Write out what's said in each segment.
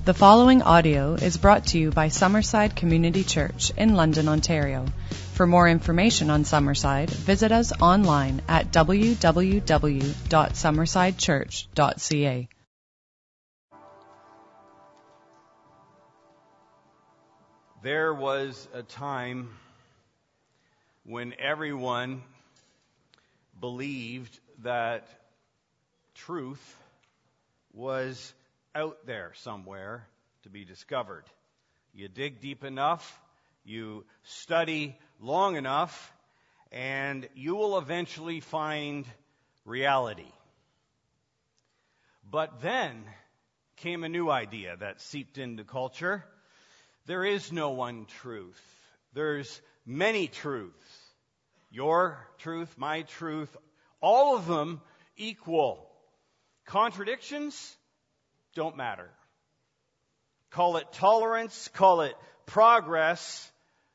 The following audio is brought to you by Summerside Community Church in London, Ontario. For more information on Summerside, visit us online at www.summersidechurch.ca. There was a time when everyone believed that truth was out there somewhere to be discovered. You dig deep enough, you study long enough, and you will eventually find reality. But then came a new idea that seeped into culture. There is no one truth. There's many truths. Your truth, my truth, all of them equal. Contradictions don't matter. Call it tolerance, call it progress.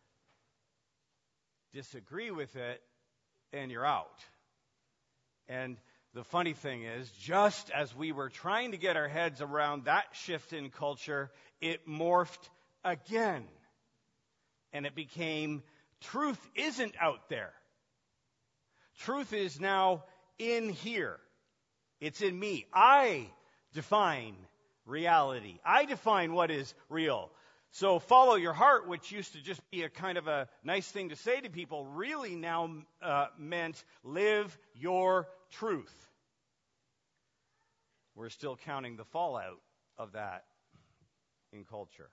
Disagree with it, and you're out. And the funny thing is, just as we were trying to get our heads around that shift in culture, it morphed again. And it became, truth isn't out there. Truth is now in here. It's in me. I define reality. I define what is real. So follow your heart, which used to just be a kind of a nice thing to say to people, really now meant live your truth. We're still counting the fallout of that in culture.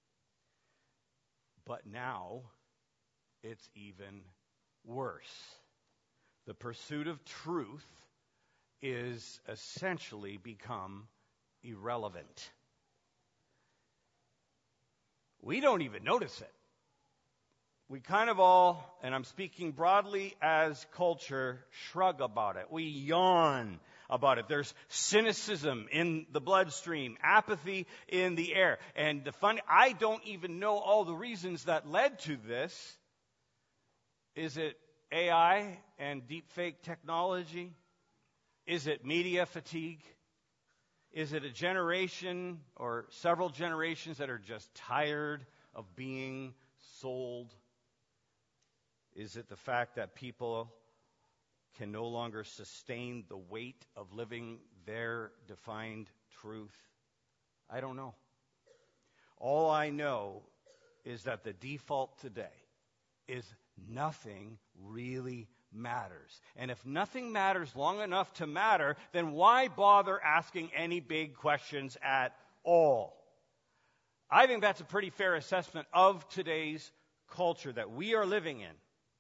But now it's even worse. The pursuit of truth is essentially become irrelevant. We don't even notice it. We kind of all, and I'm speaking broadly as culture, shrug about it. We yawn about it. There's cynicism in the bloodstream, apathy in the air. And I don't even know all the reasons that led to this. Is it AI and deepfake technology? Is it media fatigue? Is it a generation or several generations that are just tired of being sold? Is it the fact that people can no longer sustain the weight of living their defined truth? I don't know. All I know is that the default today is nothing really matters. And if nothing matters long enough to matter, then why bother asking any big questions at all? I think that's a pretty fair assessment of today's culture that we are living in.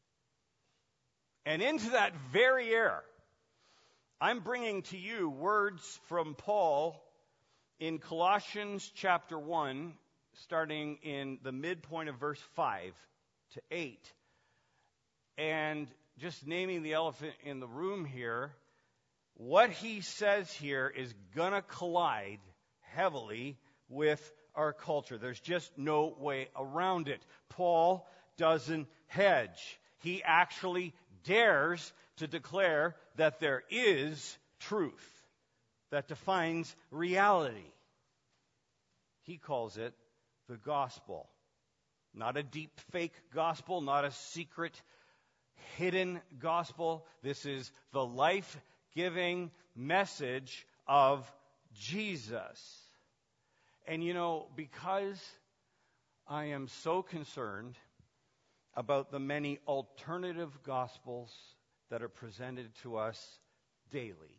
And into that very era, I'm bringing to you words from Paul in Colossians chapter 1, starting in the midpoint of verse 5 to 8. And just naming the elephant in the room here, what he says here is going to collide heavily with our culture. There's just no way around it. Paul doesn't hedge. He actually dares to declare that there is truth that defines reality. He calls it the gospel. Not a deep fake gospel, not a secret hidden gospel. This is the life-giving message of Jesus. And because I am so concerned about the many alternative gospels that are presented to us daily,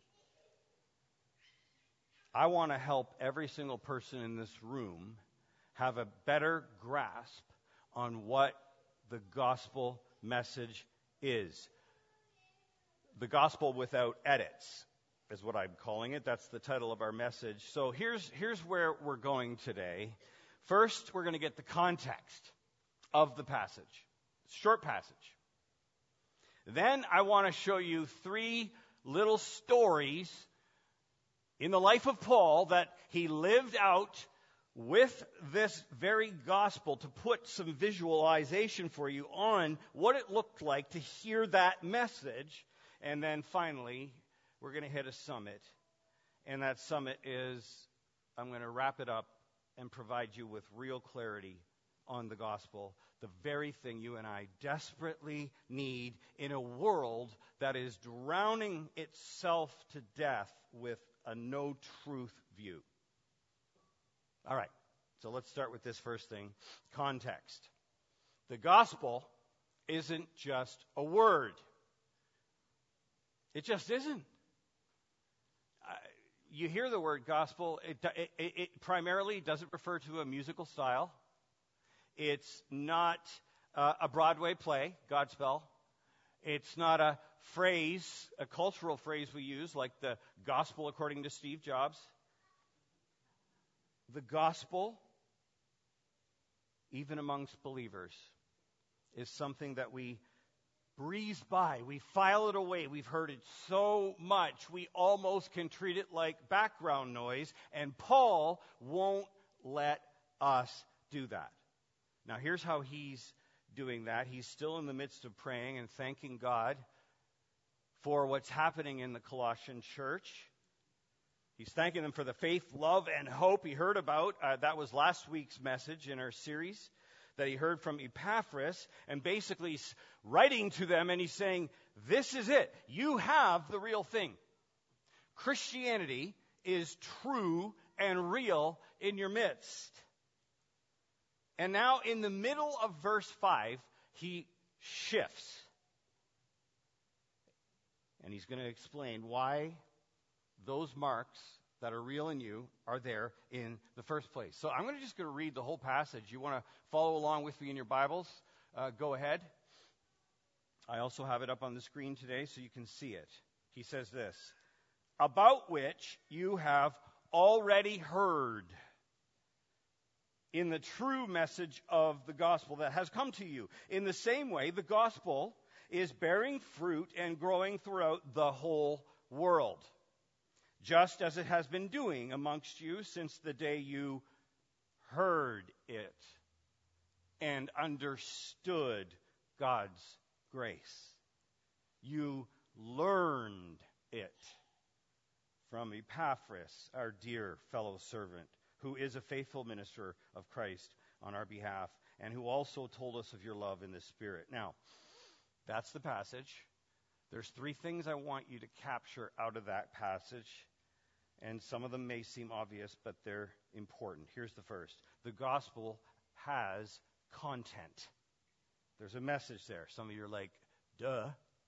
I want to help every single person in this room have a better grasp on what the gospel message is. The gospel without edits is what I'm calling it. That's the title of our message. So here's where we're going today. First, we're going to get the context of the passage. Short passage. Then I want to show you 3 little stories in the life of Paul that he lived out with this very gospel to put some visualization for you on what it looked like to hear that message. And then finally, we're going to hit a summit. And that summit is, I'm going to wrap it up and provide you with real clarity on the gospel, the very thing you and I desperately need in a world that is drowning itself to death with a no-truth view. All right, so let's start with this first thing, context. The gospel isn't just a word. It just isn't. You hear the word gospel, it primarily doesn't refer to a musical style. It's not a Broadway play, Godspell. It's not a phrase, a cultural phrase we use, like the gospel according to Steve Jobs. The gospel, even amongst believers, is something that we breeze by. We file it away. We've heard it so much, we almost can treat it like background noise, and Paul won't let us do that. Now, here's how he's doing that. He's still in the midst of praying and thanking God for what's happening in the Colossian church. He's thanking them for the faith, love, and hope he heard about. That was last week's message in our series that he heard from Epaphras, and basically he's writing to them and he's saying, this is it. You have the real thing. Christianity is true and real in your midst. And now in the middle of verse 5, he shifts. And he's going to explain why those marks that are real in you are there in the first place. So I'm just going to read the whole passage. You want to follow along with me in your Bibles? Go ahead. I also have it up on the screen today so you can see it. He says this, about which you have already heard in the true message of the gospel that has come to you. In the same way, the gospel is bearing fruit and growing throughout the whole world, just as it has been doing amongst you since the day you heard it and understood God's grace. You learned it from Epaphras, our dear fellow servant, who is a faithful minister of Christ on our behalf, and who also told us of your love in the Spirit. Now, that's the passage. There's three things I want you to capture out of that passage. And some of them may seem obvious, but they're important. Here's the first. The gospel has content. There's a message there. Some of you are like, duh.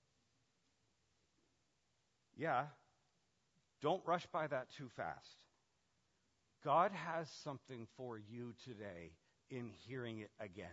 Yeah. Don't rush by that too fast. God has something for you today in hearing it again.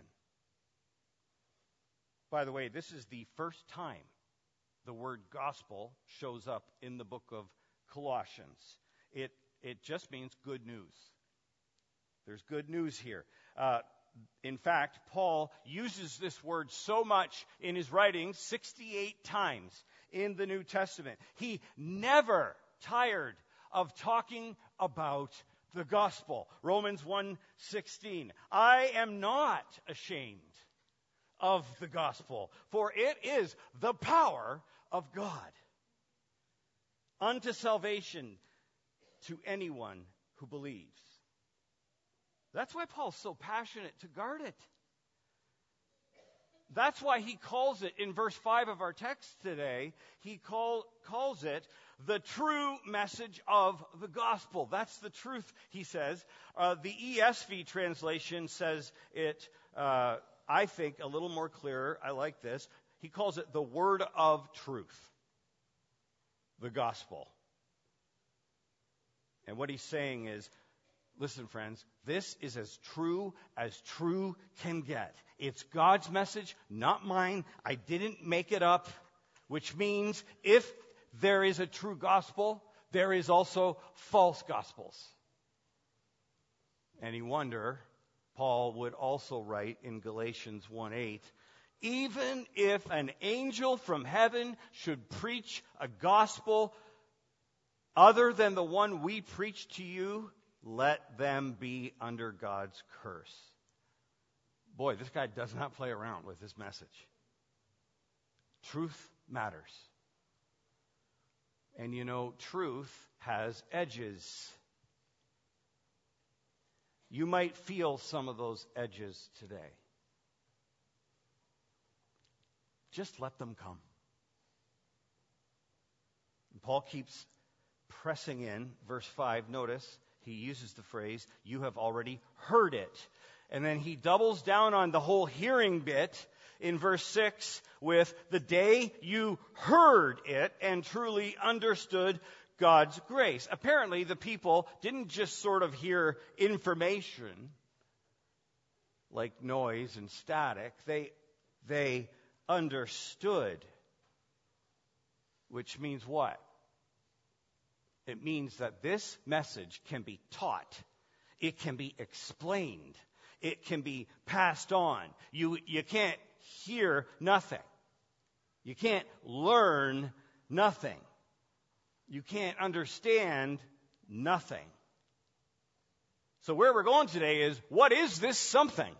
By the way, this is the first time the word gospel shows up in the book of Colossians. It just means good news. There's good news here. In fact, Paul uses this word so much in his writings, 68 times in the New Testament. He never tired of talking about the gospel. Romans 1:16. I am not ashamed of the gospel, for it is the power of God unto salvation to anyone who believes. That's why Paul's so passionate to guard it. That's why he calls it, in verse 5 of our text today, he calls it the true message of the gospel. That's the truth, he says. The ESV translation says it, I think, a little more clearer. I like this. He calls it the word of truth, the gospel. And what he's saying is, listen, friends, this is as true can get. It's God's message, not mine. I didn't make it up, which means if there is a true gospel, there is also false gospels. Any wonder, Paul would also write in Galatians 1:8, even if an angel from heaven should preach a gospel other than the one we preach to you, let them be under God's curse. Boy, this guy does not play around with this message. Truth matters. And you know, truth has edges. you might feel some of those edges today. Just let them come. And Paul keeps pressing in. Verse 5, notice, he uses the phrase, you have already heard it. And then he doubles down on the whole hearing bit in verse 6 with the day you heard it and truly understood God's grace. Apparently, the people didn't just sort of hear information like noise and static. They understood. Which means what? It means that this message can be taught. It can be explained. It can be passed on. You can't hear nothing. You can't learn nothing. You can't understand nothing. So where we're going today is, what is this something?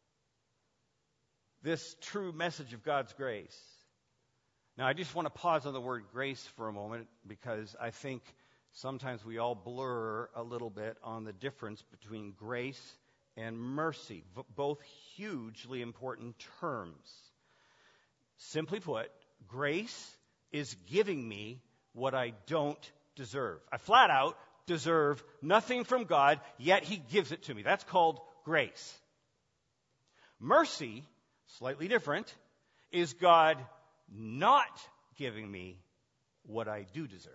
This true message of God's grace. Now, I just want to pause on the word grace for a moment, because I think sometimes we all blur a little bit on the difference between grace and mercy, both hugely important terms. Simply put, grace is giving me what I don't deserve. I flat out deserve nothing from God, yet He gives it to me. That's called grace. Mercy, slightly different, is God not giving me what I do deserve.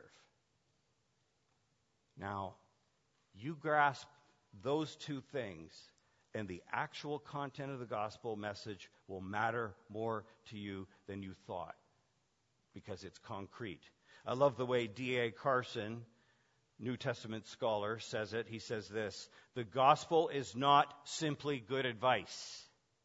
Now, you grasp those two things, and the actual content of the gospel message will matter more to you than you thought, because it's concrete. I love the way D.A. Carson, New Testament scholar, says it. He says this: the gospel is not simply good advice,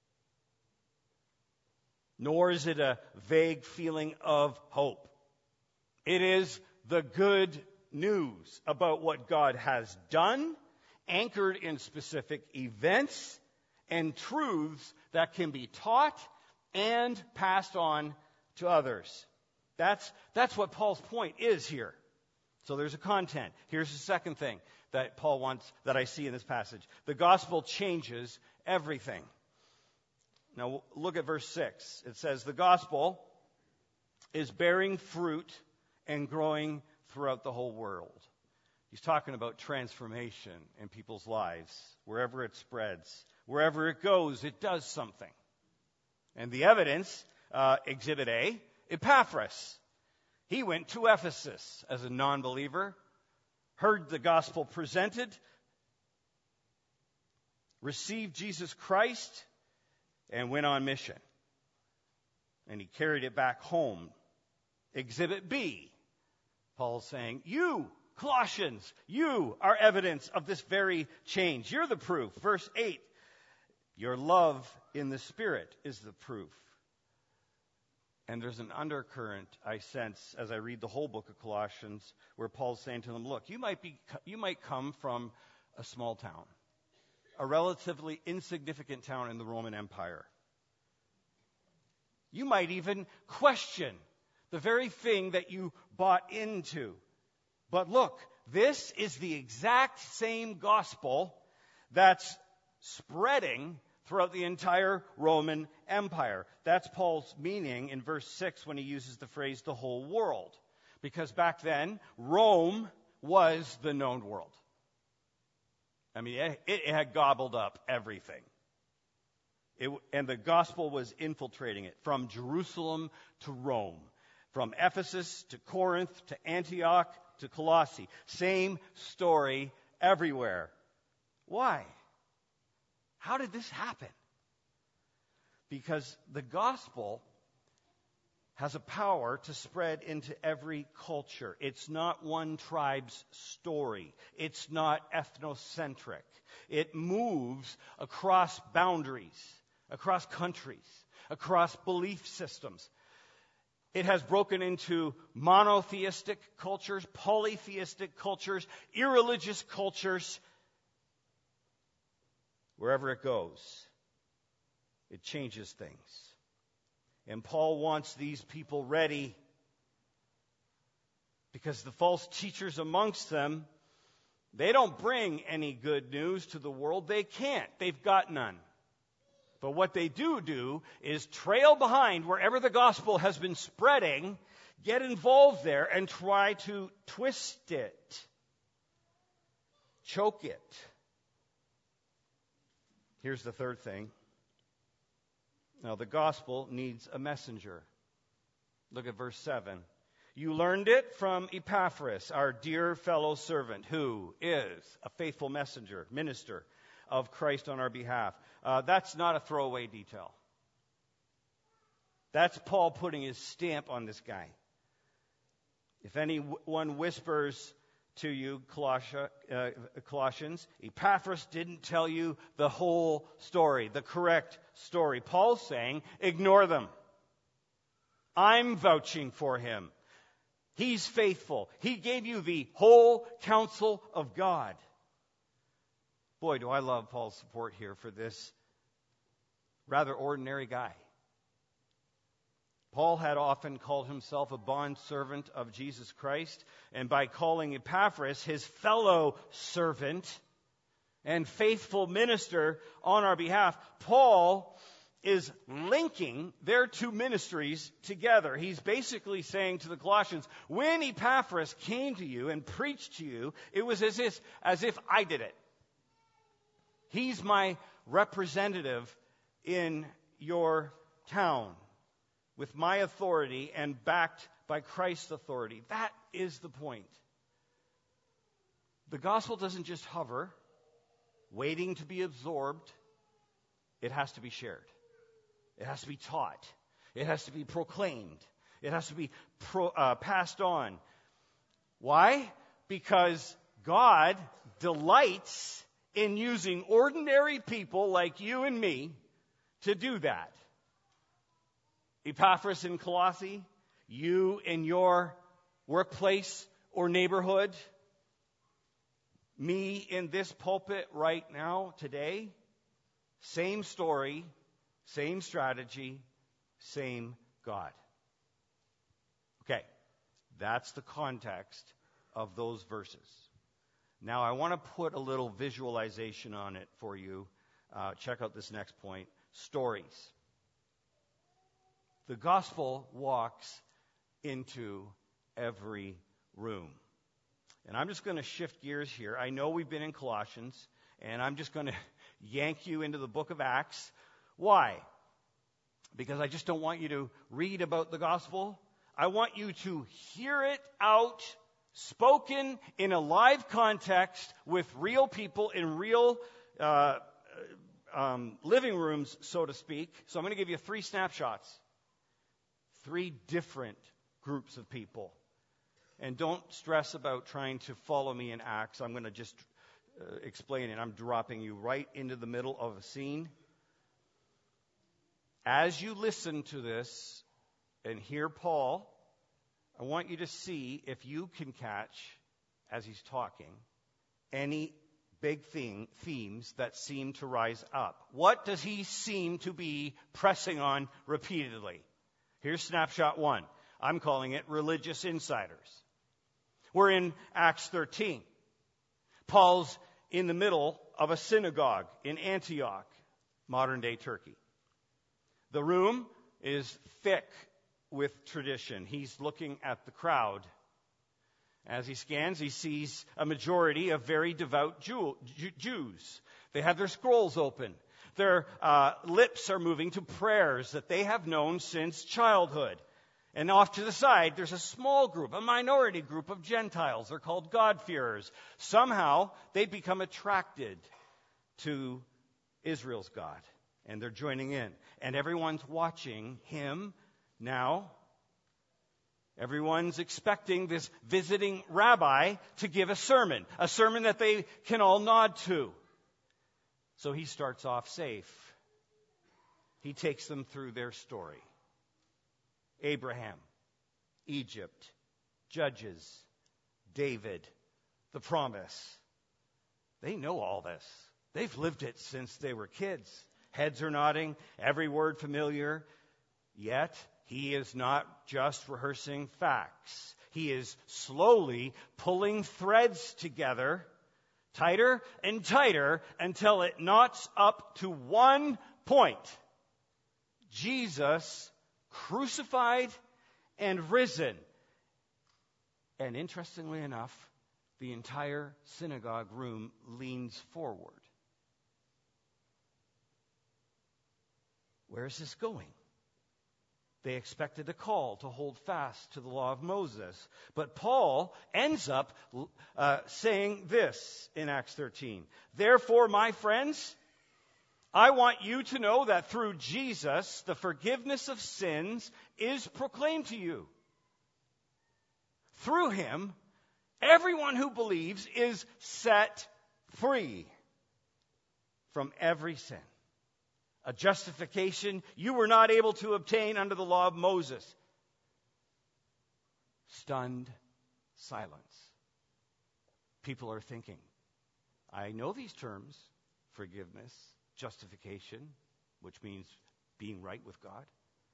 nor is it a vague feeling of hope. It is the good news about what God has done, anchored in specific events and truths that can be taught and passed on to others. That's what Paul's point is here. So there's a content. Here's the second thing that Paul wants, that I see in this passage. The gospel changes everything. Now look at verse 6. It says, the gospel is bearing fruit and growing throughout the whole world. He's talking about transformation in people's lives. Wherever it spreads, wherever it goes, it does something. And the evidence, Exhibit A, Epaphras. He went to Ephesus as a non-believer, heard the gospel presented, received Jesus Christ, and went on mission. And he carried it back home. Exhibit B, Paul's saying, you, Colossians, you are evidence of this very change. You're the proof. Verse 8, your love in the Spirit is the proof. And there's an undercurrent I sense as I read the whole book of Colossians, where Paul's saying to them, look, you might come from a small town, a relatively insignificant town in the Roman Empire. You might even question the very thing that you bought into. But look, this is the exact same gospel that's spreading throughout the entire Roman Empire. That's Paul's meaning in verse 6 when he uses the phrase the whole world. Because back then, Rome was the known world. I mean, it had gobbled up everything. And the gospel was infiltrating it from Jerusalem to Rome, from Ephesus to Corinth to Antioch to Colossae. Same story everywhere. Why? How did this happen? Because the gospel has a power to spread into every culture. It's not one tribe's story. It's not ethnocentric. It moves across boundaries, across countries, across belief systems. It has broken into monotheistic cultures, polytheistic cultures, irreligious cultures. Wherever it goes, it changes things. And Paul wants these people ready, because the false teachers amongst them They don't bring any good news to the world. They can't. They've got none. But what they do is trail behind wherever the gospel has been spreading, get involved there, and try to twist it, choke it. Here's the third thing. Now, the gospel needs a messenger. Look at verse 7. You learned it from Epaphras, our dear fellow servant, who is a faithful messenger, minister of Christ on our behalf. That's not a throwaway detail. That's Paul putting his stamp on this guy. If anyone whispers to you, Colossians, Epaphras didn't tell you the whole story, the correct story. Paul's saying, ignore them. I'm vouching for him. He's faithful. He gave you the whole counsel of God. Boy, do I love Paul's support here for this rather ordinary guy. Paul had often called himself a bondservant of Jesus Christ, and by calling Epaphras his fellow servant and faithful minister on our behalf, Paul is linking their two ministries together. He's basically saying to the Colossians, when Epaphras came to you and preached to you, it was as if I did it. He's my representative in your town with my authority and backed by Christ's authority. That is the point. The gospel doesn't just hover, waiting to be absorbed. It has to be shared. It has to be taught. It has to be proclaimed. It has to be passed on. Why? Because God delights in using ordinary people like you and me to do that. Epaphras in Colossae, you in your workplace or neighborhood, me in this pulpit right now, today, same story, same strategy, same God. Okay, that's the context of those verses. Now, I want to put a little visualization on it for you. Check out this next point. Stories. The gospel walks into every room. And I'm just going to shift gears here. I know we've been in Colossians, and I'm just going to yank you into the book of Acts. Why? Because I just don't want you to read about the gospel. I want you to hear it out, spoken in a live context with real people in real living rooms, so to speak. So I'm going to give you 3 snapshots. 3 different groups of people. And don't stress about trying to follow me in Acts. I'm going to just explain it. I'm dropping you right into the middle of a scene. As you listen to this and hear Paul, I want you to see if you can catch, as he's talking, any big themes that seem to rise up. What does he seem to be pressing on repeatedly? Here's snapshot 1. I'm calling it religious insiders. We're in Acts 13. Paul's in the middle of a synagogue in Antioch, modern-day Turkey. The room is thick with tradition. He's looking at the crowd. As he scans, he sees a majority of very devout Jews. They have their scrolls open. Their lips are moving to prayers that they have known since childhood. And off to the side, there's a small group, a minority group of Gentiles. They're called God-fearers. Somehow, they become attracted to Israel's God, and they're joining in. And everyone's watching him now. Everyone's expecting this visiting rabbi to give a sermon that they can all nod to. So he starts off safe. He takes them through their story. Abraham, Egypt, Judges, David, the promise. They know all this. They've lived it since they were kids. Heads are nodding, every word familiar. Yet, he is not just rehearsing facts. He is slowly pulling threads together tighter and tighter until it knots up to one point. Jesus crucified and risen. And interestingly enough, the entire synagogue room leans forward. Where is this going? They expected a call to hold fast to the law of Moses. But Paul ends up saying this in Acts 13. Therefore, my friends, I want you to know that through Jesus, the forgiveness of sins is proclaimed to you. Through him, everyone who believes is set free from every sin. A justification you were not able to obtain under the law of Moses. Stunned silence. People are thinking, I know these terms, forgiveness, justification, which means being right with God.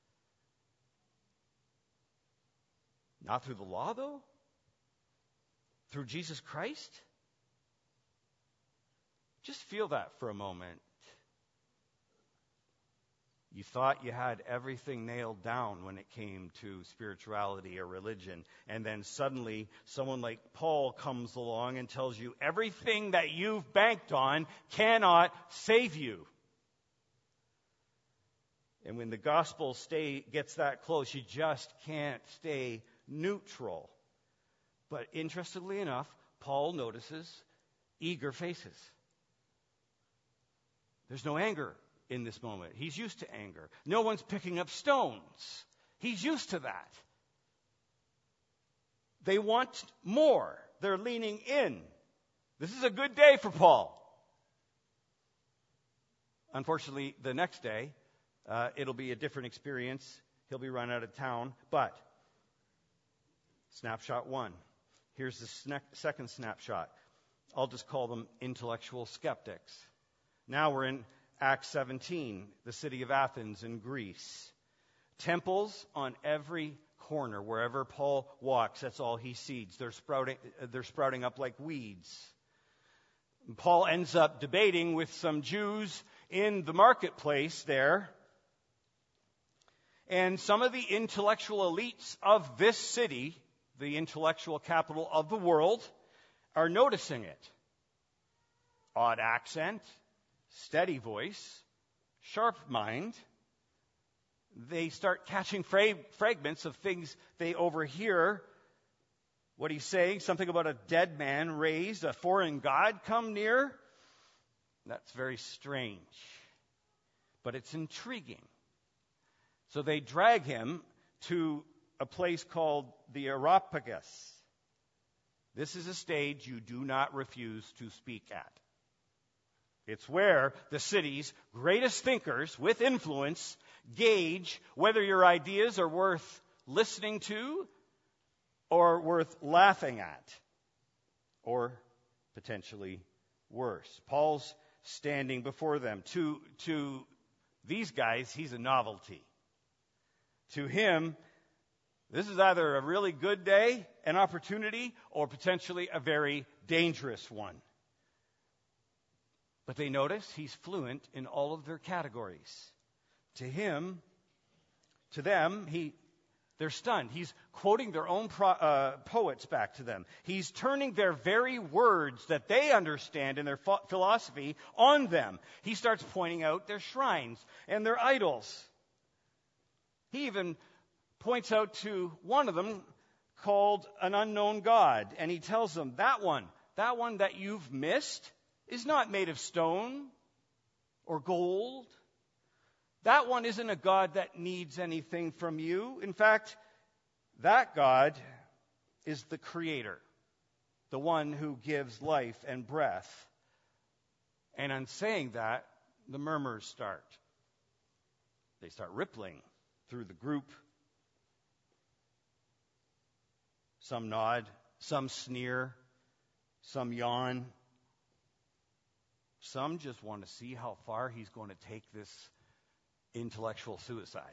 Not through the law, though? Through Jesus Christ? Just feel that for a moment. You thought you had everything nailed down when it came to spirituality or religion, and then suddenly someone like Paul comes along and tells you everything that you've banked on cannot save you. And when the gospel gets that close, you just can't stay neutral. But interestingly enough, Paul notices eager faces. There's no anger in this moment. He's used to anger. No one's picking up stones. He's used to that. They want more. They're leaning in. This is a good day for Paul. Unfortunately, the next day, it'll be a different experience. He'll be run out of town. But, snapshot 1. Here's the second snapshot. I'll just call them intellectual skeptics. Now we're in Acts 17, the city of Athens in Greece. Temples on every corner. Wherever Paul walks, that's all he sees. They're sprouting up like weeds. And Paul ends up debating with some Jews in the marketplace there. And some of the intellectual elites of this city, the intellectual capital of the world, are noticing it. Odd accent, steady voice, sharp mind. They start catching fragments of things they overhear. What he's saying, something about a dead man raised, a foreign god come near. That's very strange, but it's intriguing. So they drag him to a place called the Areopagus. This is a stage you do not refuse to speak at. It's where the city's greatest thinkers with influence gauge whether your ideas are worth listening to or worth laughing at, or potentially worse. Paul's standing before them. To these guys, he's a novelty. To him, this is either a really good day, an opportunity, or potentially a very dangerous one. But they notice he's fluent in all of their categories. To them, they're stunned. He's quoting their own poets back to them. He's turning their very words that they understand in their philosophy on them. He starts pointing out their shrines and their idols. He even points out to one of them called an unknown god, and he tells them, that one that you've missed is not made of stone or gold. That one isn't a God that needs anything from you. In fact, that God is the Creator, the one who gives life and breath. And on saying that, the murmurs start. They start rippling through the group. Some nod, some sneer, some yawn. Some just want to see how far he's going to take this intellectual suicide.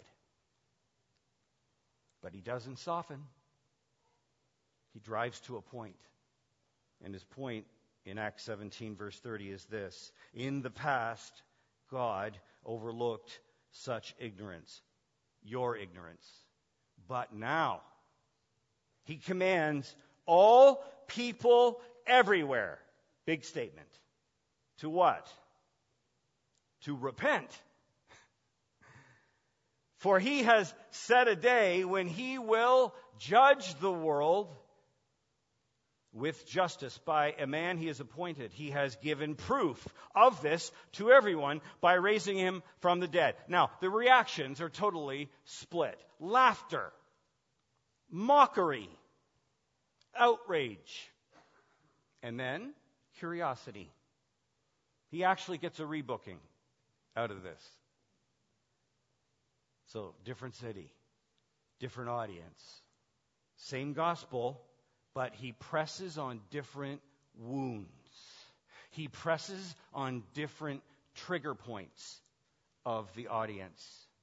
But he doesn't soften. He drives to a point. And his point in Acts 17, verse 30 is this: in the past, God overlooked such ignorance, your ignorance. But now, He commands all people everywhere, big statement, to what? To repent. For He has set a day when He will judge the world with justice by a man He has appointed. He has given proof of this to everyone by raising Him from the dead. Now, the reactions are totally split. Laughter, mockery, outrage, and then curiosity. He actually gets a rebooking out of this. So, different city, different audience, same gospel, but He presses on different wounds. He presses on different trigger points of the audience.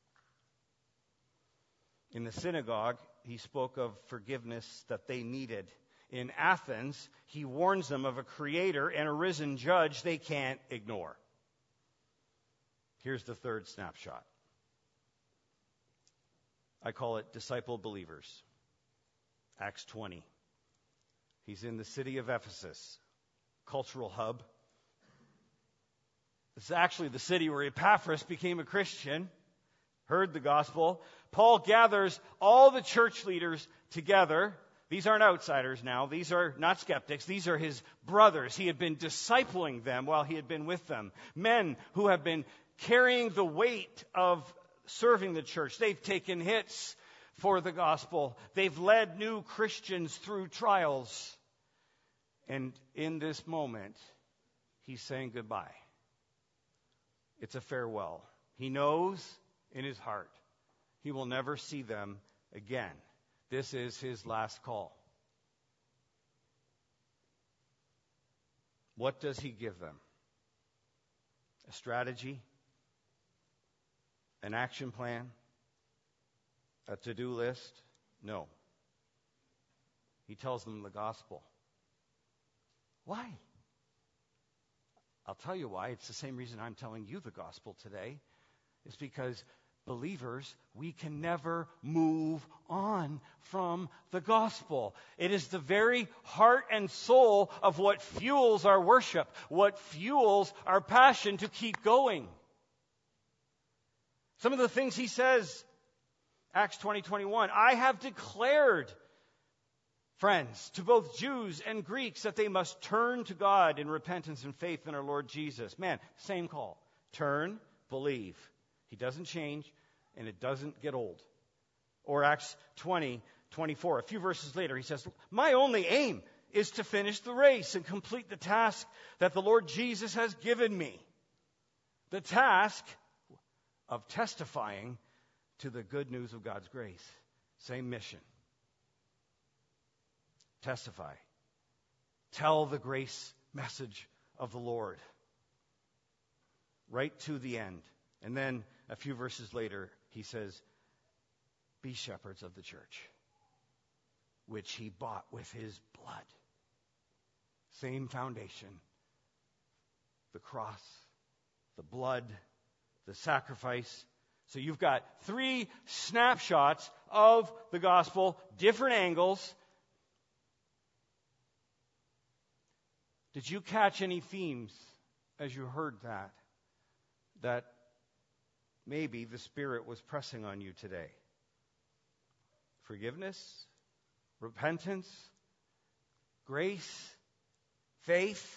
In the synagogue, He spoke of forgiveness that they needed. In Athens, He warns them of a creator and a risen judge they can't ignore. Here's the third snapshot. I call it disciple believers. Acts 20. He's in the city of Ephesus, cultural hub. This is actually the city where Epaphras became a Christian, heard the gospel. Paul gathers all the church leaders together. These aren't outsiders now. These are not skeptics. These are his brothers. He had been discipling them while he had been with them. Men who have been carrying the weight of serving the church. They've taken hits for the gospel. They've led new Christians through trials. And in this moment, he's saying goodbye. It's a farewell. He knows in his heart he will never see them again. This is his last call. What does he give them? A strategy? An action plan? A to-do list? No. He tells them the gospel. Why? I'll tell you why. It's the same reason I'm telling you the gospel today. It's because believers, we can never move on from the gospel. It is the very heart and soul of what fuels our worship, what fuels our passion to keep going. Some of the things he says, Acts 20:21, I have declared, friends, to both Jews and Greeks that they must turn to God in repentance and faith in our Lord Jesus. Man, same call. Turn, believe. He doesn't change, and it doesn't get old. Or Acts 20:24, a few verses later, he says, my only aim is to finish the race and complete the task that the Lord Jesus has given me. The task of testifying to the good news of God's grace. Same mission. Testify. Tell the grace message of the Lord. Right to the end. And then a few verses later, he says, be shepherds of the church, which he bought with his blood. Same foundation. The cross, the blood, the sacrifice. So you've got 3 snapshots of the gospel, different angles. Did you catch any themes as you heard that maybe the Spirit was pressing on you today? Forgiveness, repentance, grace, faith.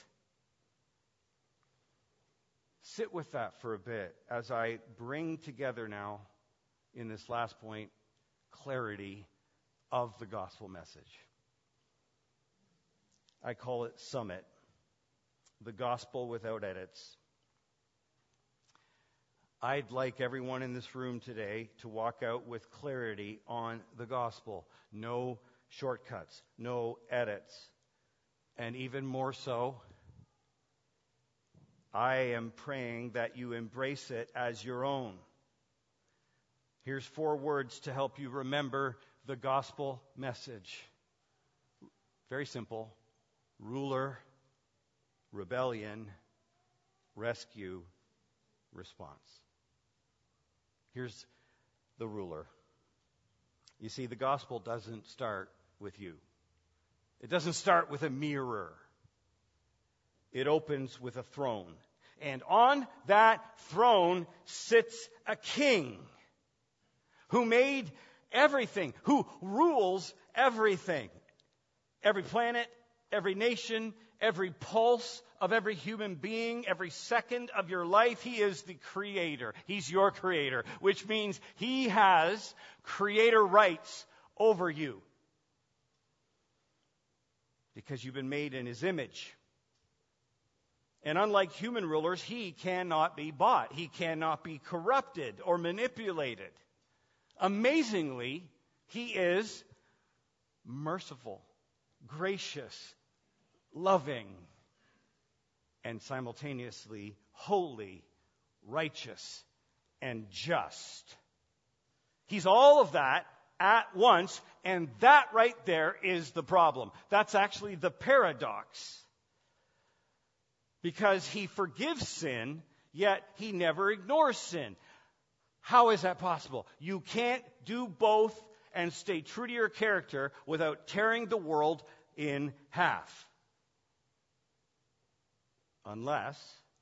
Sit with that for a bit as I bring together now, in this last point, clarity of the gospel message. I call it Summit, the gospel without edits. I'd like everyone in this room today to walk out with clarity on the gospel. No shortcuts, no edits. And even more so, I am praying that you embrace it as your own. Here's 4 words to help you remember the gospel message. Very simple. Ruler, rebellion, rescue, response. Here's the ruler. You see, the gospel doesn't start with you. It doesn't start with a mirror. It opens with a throne. And on that throne sits a king who made everything, who rules everything. Every planet, every nation, every pulse of every human being, every second of your life. He is the creator. He's your creator, which means he has creator rights over you because you've been made in his image. And unlike human rulers, he cannot be bought. He cannot be corrupted or manipulated. Amazingly, he is merciful, gracious, loving, and simultaneously holy, righteous, and just. He's all of that at once, and that right there is the problem. That's actually the paradox. Because he forgives sin, yet he never ignores sin. How is that possible? You can't do both and stay true to your character without tearing the world in half. Unless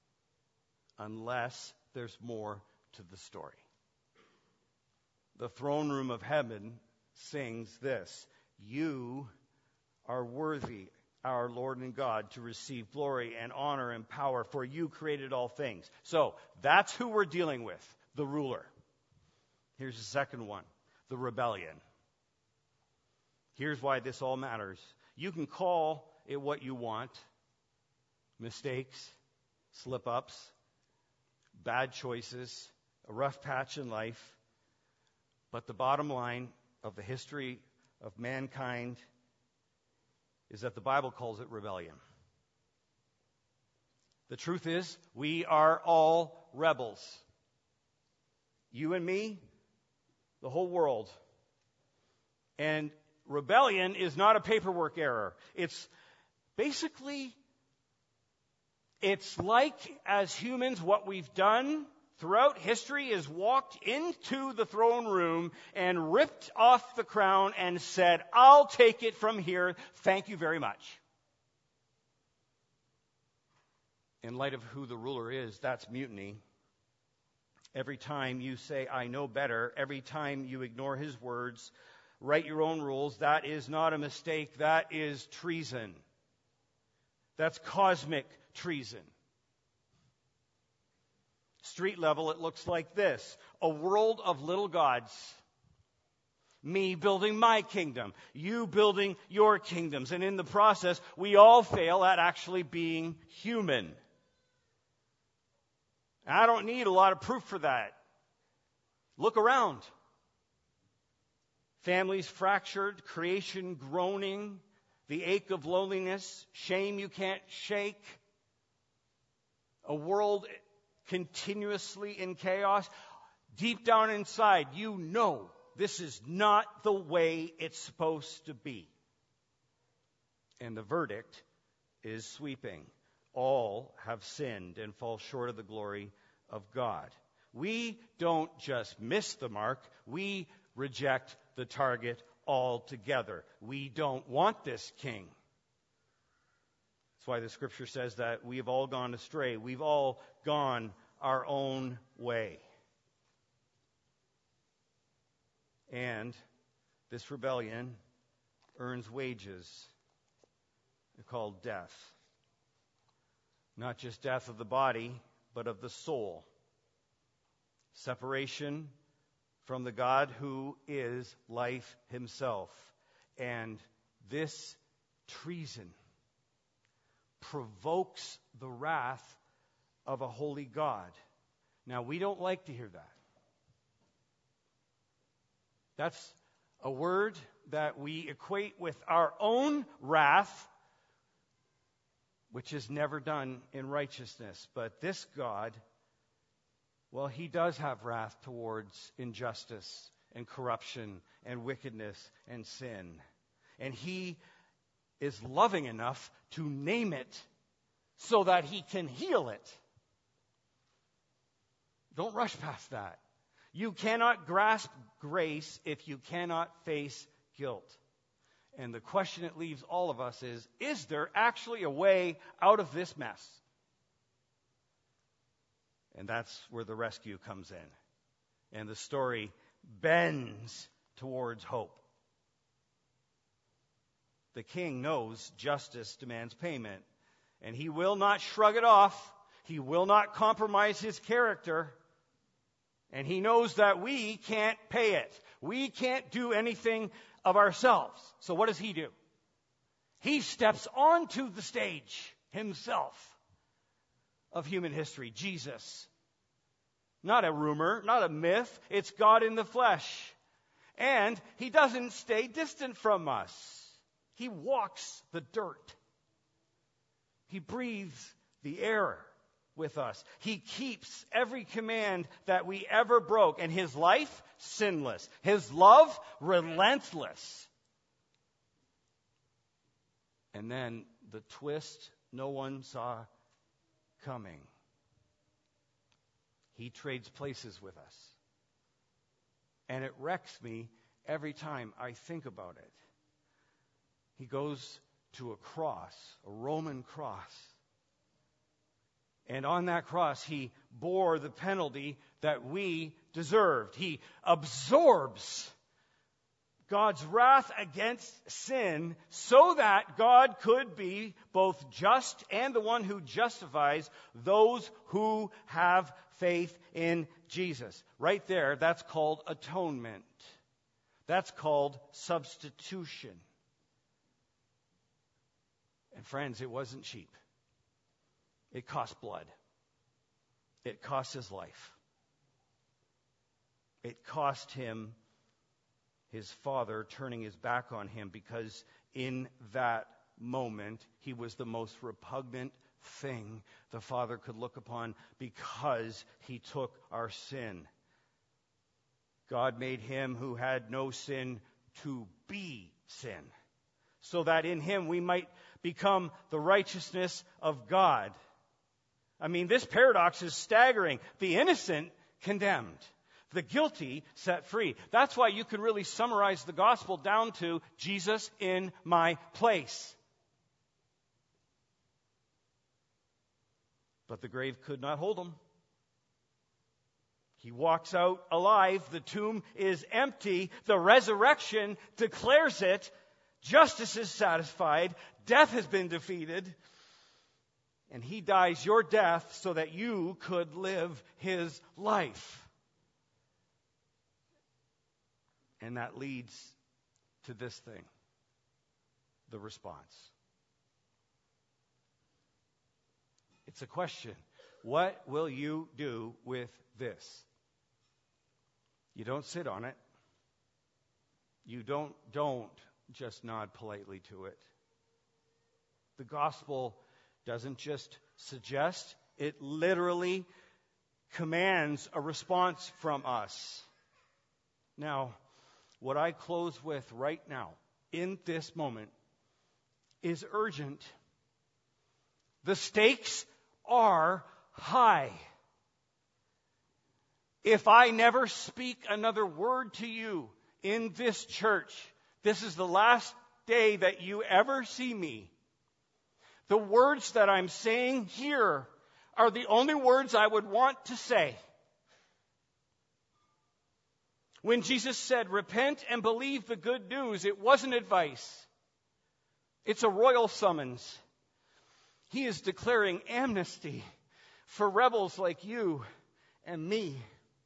there's more to the story. The throne room of heaven sings this: "You are worthy, our Lord and God, to receive glory and honor and power, for you created all things." So that's who we're dealing with, the ruler. Here's the second one, the rebellion. Here's why this all matters. You can call it what you want: mistakes, slip-ups, bad choices, a rough patch in life. But the bottom line of the history of mankind is that the Bible calls it rebellion. The truth is, we are all rebels. You and me, the whole world. And rebellion is not a paperwork error. It's like, as humans, what we've done throughout history is walked into the throne room and ripped off the crown and said, "I'll take it from here. Thank you very much." In light of who the ruler is, that's mutiny. Every time you say, "I know better," every time you ignore his words, write your own rules, that is not a mistake. That is treason. That's cosmic treason. Street level, it looks like this: a world of little gods. Me building my kingdom, you building your kingdoms. And in the process, we all fail at actually being human. I don't need a lot of proof for that. Look around. Families fractured, creation groaning, the ache of loneliness, shame you can't shake. A world continuously in chaos. Deep down inside, you know this is not the way it's supposed to be. And the verdict is sweeping. All have sinned and fall short of the glory of God. We don't just miss the mark, we reject the target altogether. We don't want this king. That's why the scripture says that we've all gone astray. We've all gone our own way. And this rebellion earns wages. They're called death. Not just death of the body, but of the soul. Separation from the God who is life himself. And this treason provokes the wrath of a holy God. Now, we don't like to hear that. That's a word that we equate with our own wrath, which is never done in righteousness. But this God, well, he does have wrath towards injustice and corruption and wickedness and sin. And he is loving enough to name it so that he can heal it. Don't rush past that. You cannot grasp grace if you cannot face guilt. And the question it leaves all of us is there actually a way out of this mess? And that's where the rescue comes in. And the story bends towards hope. The king knows justice demands payment, and he will not shrug it off. He will not compromise his character. And he knows that we can't pay it. We can't do anything of ourselves. So what does he do? He steps onto the stage himself of human history, Jesus. Not a rumor, not a myth. It's God in the flesh. And he doesn't stay distant from us. He walks the dirt. He breathes the air with us. He keeps every command that we ever broke. And his life, sinless. His love, relentless. And then the twist no one saw coming. He trades places with us. And it wrecks me every time I think about it. He goes to a cross, a Roman cross. And on that cross, he bore the penalty that we deserved. He absorbs God's wrath against sin so that God could be both just and the one who justifies those who have faith in Jesus. Right there, that's called atonement. That's called substitution. And friends, it wasn't cheap. It cost blood. It cost his life. It cost him his father turning his back on him, because in that moment he was the most repugnant thing the Father could look upon, because he took our sin. God made him who had no sin to be sin, so that in him we might become the righteousness of God. I mean, this paradox is staggering. The innocent condemned, the guilty set free. That's why you can really summarize the gospel down to Jesus in my place. But the grave could not hold him. He walks out alive. The tomb is empty. The resurrection declares it. Justice is satisfied. Death has been defeated. And he dies your death so that you could live his life. And that leads to this thing, the response. It's a question. What will you do with this? You don't sit on it. You don't just nod politely to it. The gospel doesn't just suggest, it literally commands a response from us. Now, what I close with right now, in this moment, is urgent. The stakes are high. If I never speak another word to you in this church, this is the last day that you ever see me. The words that I'm saying here are the only words I would want to say. When Jesus said, repent and believe the good news, it wasn't advice. It's a royal summons. He is declaring amnesty for rebels like you and me.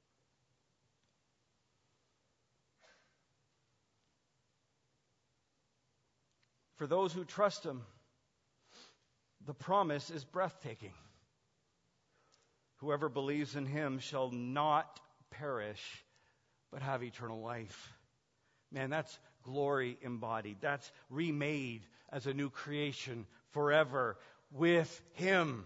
For those who trust him, the promise is breathtaking. Whoever believes in him shall not perish, but have eternal life. Man, that's glory embodied. That's remade as a new creation forever with him.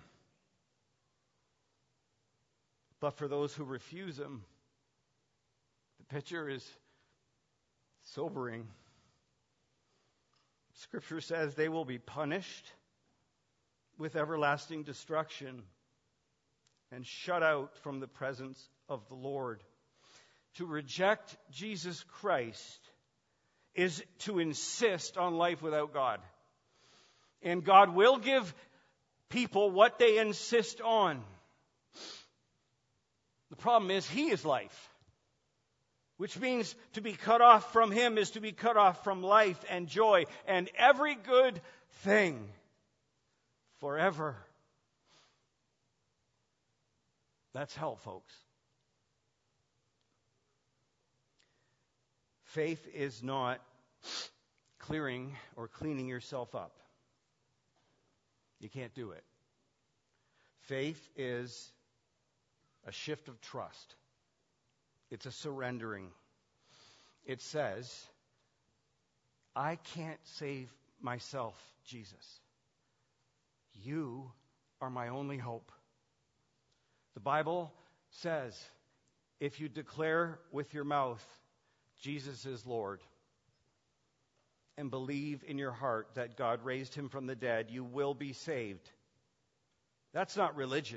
But for those who refuse him, the picture is sobering. Scripture says they will be punished with everlasting destruction and shut out from the presence of the Lord. To reject Jesus Christ is to insist on life without God. And God will give people what they insist on. The problem is, He is life. Which means to be cut off from Him is to be cut off from life and joy and every good thing forever. That's hell, folks. Faith is not clearing or cleaning yourself up. You can't do it. Faith is a shift of trust. It's a surrendering. It says, I can't save myself, Jesus. You are my only hope. The Bible says, if you declare with your mouth, Jesus is Lord, and believe in your heart that God raised Him from the dead, you will be saved. That's not religion.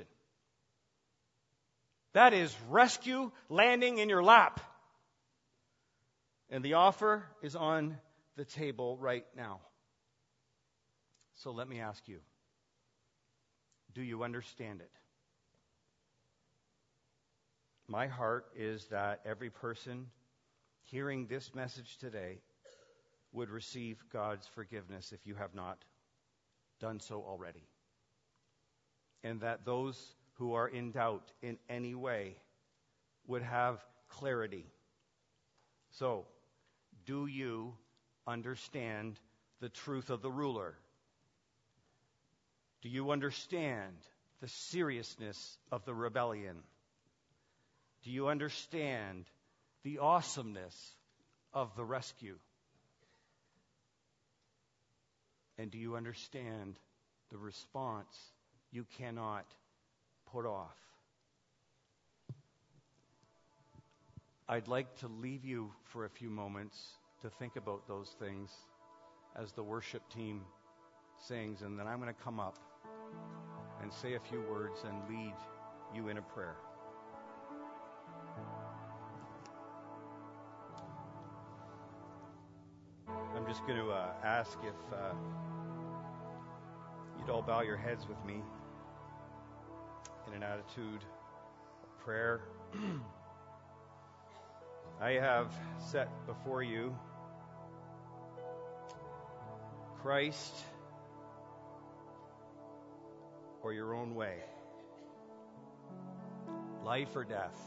That is rescue landing in your lap. And the offer is on the table right now. So let me ask you, do you understand it? My heart is that every person hearing this message today would receive God's forgiveness if you have not done so already. And that those who are in doubt in any way would have clarity. So, do you understand the truth of the ruler? Do you understand the seriousness of the rebellion? Do you understand the awesomeness of the rescue? And do you understand the response you cannot put off? I'd like to leave you for a few moments to think about those things as the worship team sings, and then I'm going to come up and say a few words and lead you in a prayer. I'm just going to ask if you'd all bow your heads with me in an attitude of prayer. I have set before you Christ or your own way, life or death,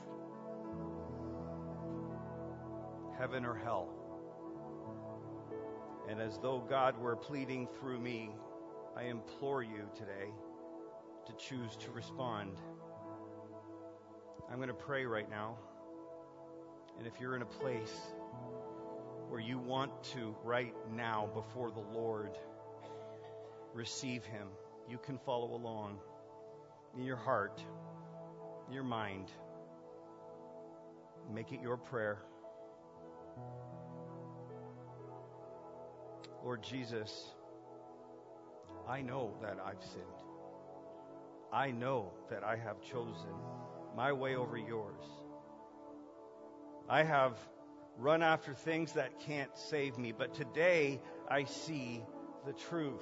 heaven or hell. And as though God were pleading through me, I implore you today to choose to respond. I'm going to pray right now. And if you're in a place where you want to, right now, before the Lord, receive Him, you can follow along in your heart, in your mind. Make it your prayer. Lord Jesus, I know that I've sinned. I know that I have chosen my way over yours. I have run after things that can't save me, but today I see the truth.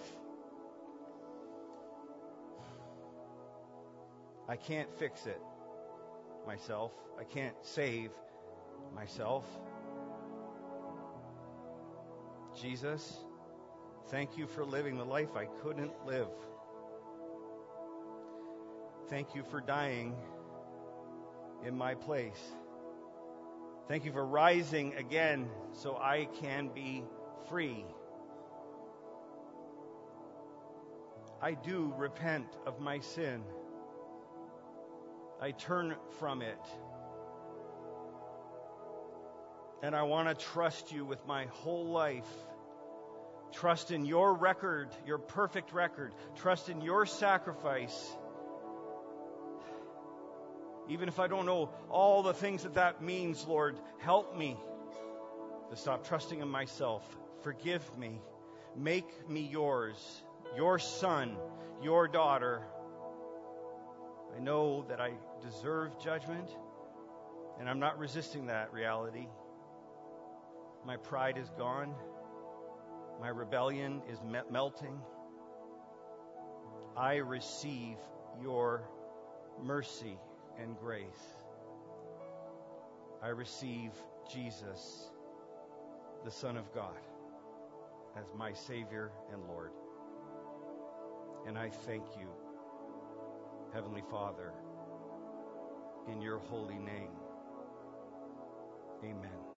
I can't fix it myself. I can't save myself. Jesus, thank you for living the life I couldn't live. Thank you for dying in my place. Thank you for rising again so I can be free. I do repent of my sin. I turn from it. And I want to trust you with my whole life. Trust in your record, your perfect record. Trust in your sacrifice. Even if I don't know all the things that means, Lord, help me to stop trusting in myself. Forgive me. Make me yours, your son, your daughter. I know that I deserve judgment, and I'm not resisting that reality. My pride is gone. My rebellion is melting. I receive your mercy and grace. I receive Jesus, the Son of God, as my Savior and Lord. And I thank you, Heavenly Father, in your holy name. Amen.